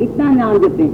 कितना नाम जपे,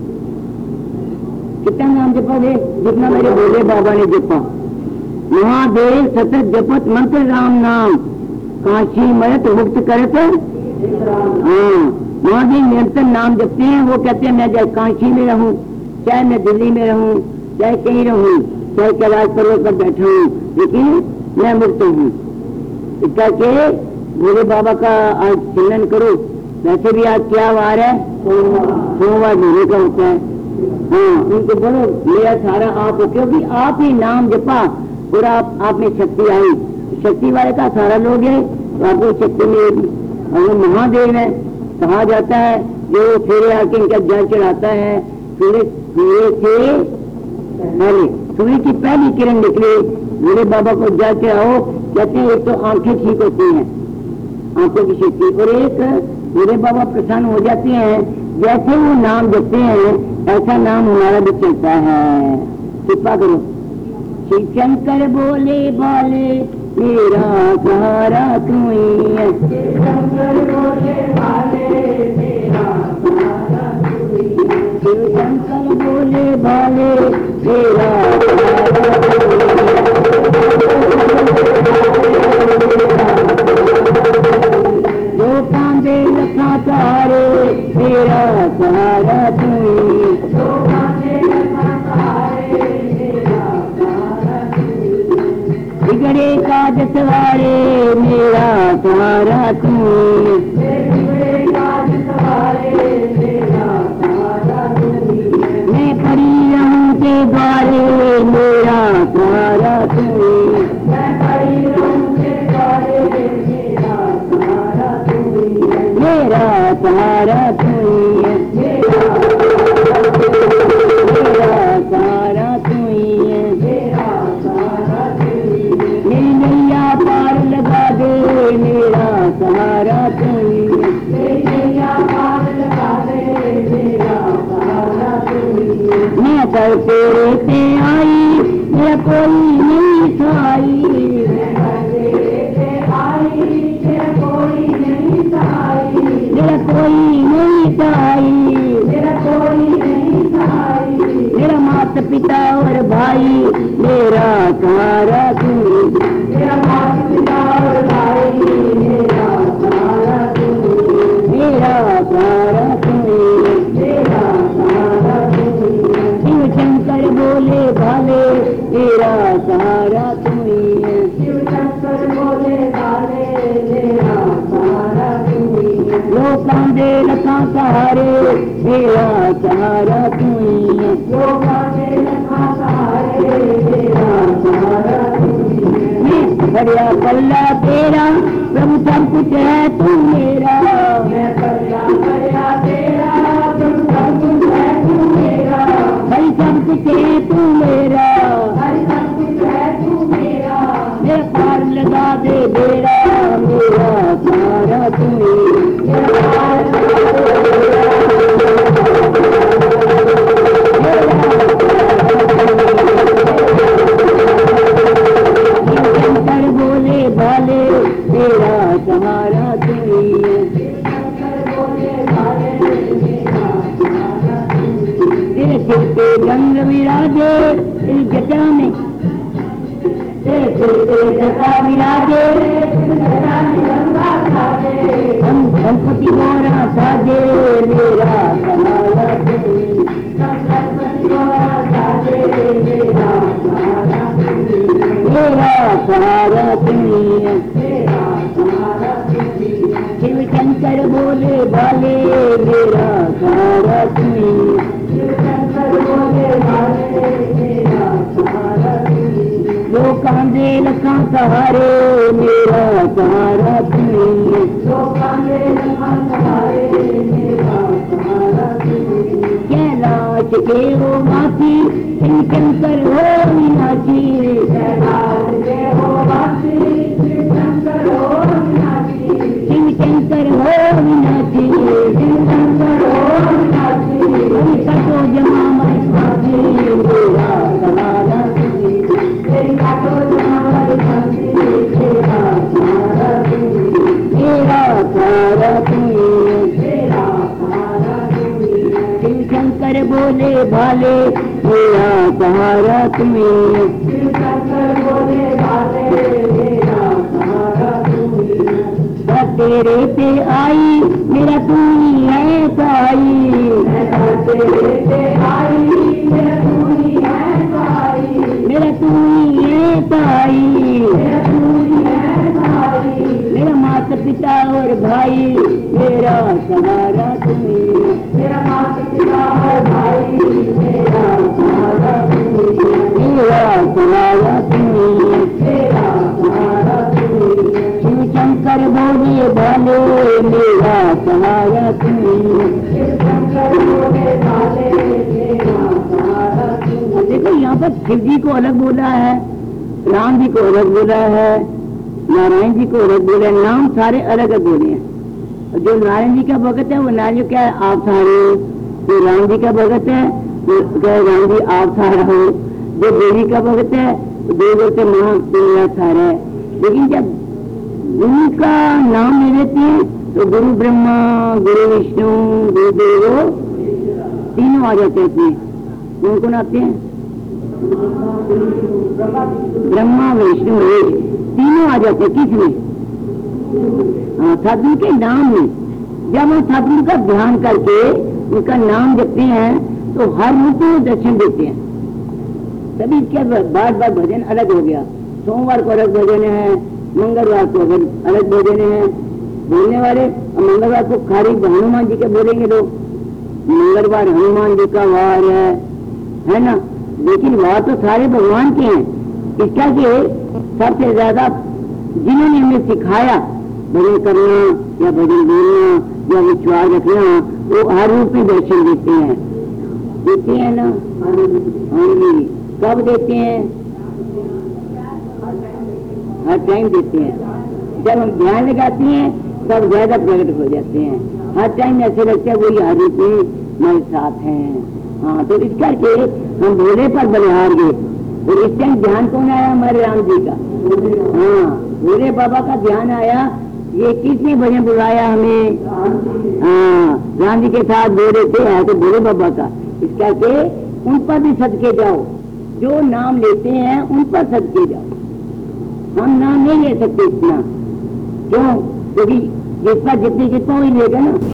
कितना नाम जपोगे? जितना मेरे भोले बाबा ने जपा। महादेव सतत जपत मंत्र राम नाम, काशी मरत मुक्त करत। हाँ, महादेव निरंतर नाम जपते हैं। वो कहते हैं मैं चाहे काशी में रहूं, चाहे मैं दिल्ली में रहूं, चाहे कहीं रहूं, चाहे कैलाश पर्वत पर बैठा हूं, लेकिन मैं मुक्त हूँ। इसका के भोले बाबा का आज चिंतन करो। वैसे भी आज क्या वार है? सोमवार भोले का होता है। हाँ, उनको बोलो मेरा सारा आप हो, क्योंकि आप ही नाम जपा और आप में शक्ति आई। शक्ति वाले का सारा लोग है तो आपको शक्ति मिलेगी। और महादेव है, कहा जाता है जो फेरे आके इनका जल चढ़ाता है, सूर्य से पहले, सूर्य की पहली किरण निकले भोले बाबा को जल चढ़ाओ। कहते हैं एक तो आंखें ठीक होती हैं, आंखों की शक्ति, और एक भोले बाबा प्रसन्न हो जाते हैं। जैसे वो नाम जपते हैं ऐसा नाम हमारा भी चलता है। कृपा करो। शिव शंकर बोले बाले मेरा सहारा तू ही है। शिव शंकर बोले बाले मेरा सहारा तू ही है। शिव शंकर बोले बाले मेरा सहारा तू ही है। जो कांदे लखा तारे मेरा सहारा तू ही है। जो कांदे लखा तारे मेरा सहारा तू ही है। बिगड़े काज सवारे मेरा सहारा तू ही है। बिगड़े काज सवारे मेरा सहारा तू ही है। मैं पड़ी रहूं के द्वारे मेरा सहारा तू ही है। मैं पड़ी रहूं के द्वारे मेरा सहारा तू ही है। मेरा सहारा तू ही है। मेरा सहारा तू ही है। मेरा सहारा तू ही है। मेरी नैया पार लगा दे मेरा सहारा तू ही है। मेरी नैया पार लगा दे मेरा सहारा तू ही है। मैं कर तेरे से आई मेरा कोई नहीं सहाई। मैं कर तेरे से आई मेरा कोई नहीं सहाई। मेरा कोई नहीं सहाई। मेरा कोई नहीं सहाई। मेरा माता पिता और भाई मेरा सहारा तू ही। मेरा माता पिता और भाई मेरा सहारा तू ही। मेरा सहारा तू ही। मेरा सहारा तू ही। शिव शंकर बोले भाले मेरा सहारा तू ही है। शिव शंकर बोले भाले मेरा सहारा तू ही है। लोकां दे लखां सहारे मेरा सहारा तू ही है। लोकां दे लखां सहारे मेरा सहारा तू ही है। बढ़िया पल्ला तेरा प्रभु सब कुछ है तू मेरा। मैं बढ़िया बढ़िया तेरा प्रभु सब कुछ है तू मेरा। हरि सब कुछ है तू मेरा। हरि सब कुछ है तू मेरा। मेरा पार लगा दे बेड़ा मेरा सहारा तू ही। मेरा पार लगा दे शंकर बोले भाले मेरा सहारा तू ही है। तेरे सिर पे गंग विराजे तेरी जटा में, तेरे सिर पे जटा विराजे हम गणपति गोरा साजे मेरा सहारा तू ही। गणपति गोरा साजे मेरा सहारा तू ही। मेरा सहारा तू ही है। मेरा सहारा तू ही है। शिव शंकर बोले भाले मेरा सहारा तू ही है। शिव शंकर बोले भाले मेरा सहारा तू ही है। लोकां दे लखां सहारे मेरा सहारा तू ही है। लोकां दे लखां सहारे मेरा सहारा तू ही है। कैलाश के हो मासी शिव शंकर हो विनाशी। कैलाश के हो मासी शिव शंकर हो विनाशी। शिव शंकर हो विनाशी। शिव शंकर हो विनाशी। कटो जमा मई फांसी मेरा सहारा तू ही। तेरी कटो जमा मई फांसी मेरा सहारा तू ही। मेरा सहारा तू ही। मेरा सहारा तू ही। शंकर बोले भाले मेरा सहारा तुम्हें, शिव शंकर बोले भाले मेरा सहारा तुम्हें, तेरे पे आई मेरा तू ही है साई, तेरे पे आई मेरा तू ही है साई, मेरा तू ही है साई, मेरा तू ही है साई, मेरा माता पिता और भाई मेरा सहारा तुम्हें, मेरा माता पिता और भाई मेरा सहारा तुम्हें, मेरा सहारा तुम्हें, मेरा सहारा तुम्हें, शिव शंकर बोले भाले मेरा सहारा तुम्हें, शिव शंकर बोले भाले मेरा सहारा तुम्हें। देखो यहाँ पर शिव जी को अलग बोला है, राम जी को अलग बोला है, नारायण जी को अलग बोले, नाम सारे अलग अलग बोले हैं। जो नारायण जी का भगत है वो नारायण क्या है, आप सहारे, जो राम जी का भगत है वो क्या राम जी आप सहारा हो, जो देवी का भगत है देव बोलते माँ मेरा सहारा है। लेकिन जब गुरु का नाम ले लेते हैं तो गुरु ब्रह्मा गुरु विष्णु गुरु देवो तीनों आ जाते हैं। कौन कौन आते हैं? ब्रह्मा विष्णु तीनों आ जाते हैं। किसमें? सदगुरु के नाम में। जब हम सदगुरु का ध्यान करके उनका नाम जपते हैं तो हर रूप में दर्शन देते हैं। तभी इसके बार बार भजन अलग हो गया। सोमवार को अलग भजन है, मंगलवार को अलग भजन है बोलने वाले। मंगलवार को खाली हनुमान जी के बोलेंगे लोग, मंगलवार हनुमान जी का वार है ना। लेकिन वार तो सारे भगवान के हैं। इसका कि सबसे ज्यादा जिन्होंने हमें सिखाया भजन करना या भजन बोलना या विश्वास रखना, वो हर रूप में दर्शन देते हैं ना। हाँ जी, कब देते हैं? हर टाइम देते हैं। जब हम ध्यान लगाते हैं तब ज्यादा प्रकट हो जाते हैं। हर टाइम ऐसे लगता है वही हर रूप में मेरे साथ हैं। हाँ, तो इस करके हम भोले पर बलिहार गए। और इस टाइम ध्यान कौन आया? हमारे राम जी का। हाँ, भोले बाबा का ध्यान आया। ये किसने भजन बुलाया हमें? हाँ, राम जी के साथ बोले थे, है तो भोले बाबा का। इस करके उन पर भी सदके जाओ। जो नाम लेते हैं उन पर सदके जाओ। हम नाम नहीं ले सकते इतना। क्यों? क्योंकि जितना जितनी जितना ही लेगा ना।